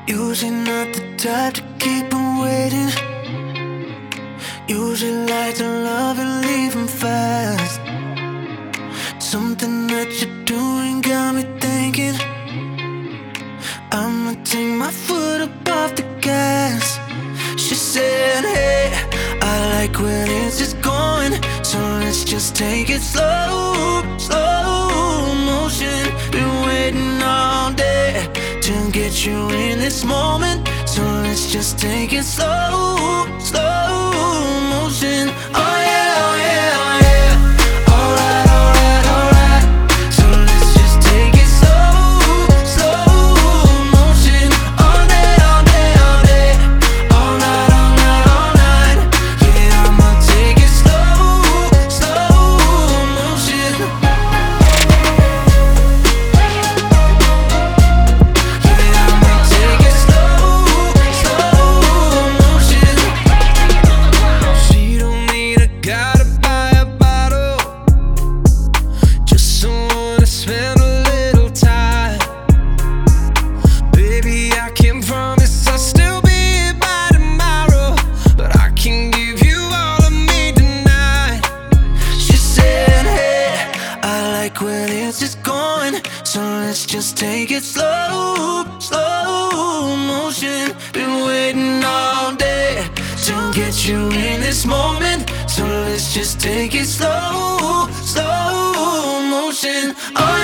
Usually not the type to keep 'em waiting. Usually like to love and leave 'em fast. Something that you're doing got me thinking I'ma take my foot up off the gas. She said, hey, I like where this is going, so let's just take it slow, slow motion. Been waiting all day to get you in this moment, so let's just take it slow, slow motion. Oh yeah, oh yeah, oh yeah. Alright, alright, alright. So let's just take it slow, slow motion. All day, all day, all day. All night, all night, all night. Yeah, I'ma take it slow, slow motion. Yeah, I'ma take it slow, slow motion. She don't need a guy to buy a bottle, just someone to spend a little time. Baby, I can't promise I'll still be here by tomorrow, but I can give you all of me tonight. She said, hey, I like where this is going, so let's just take it slow, slow motion. Been waiting all day to get you in this moment, so let's just take it slow, slow motion. Oh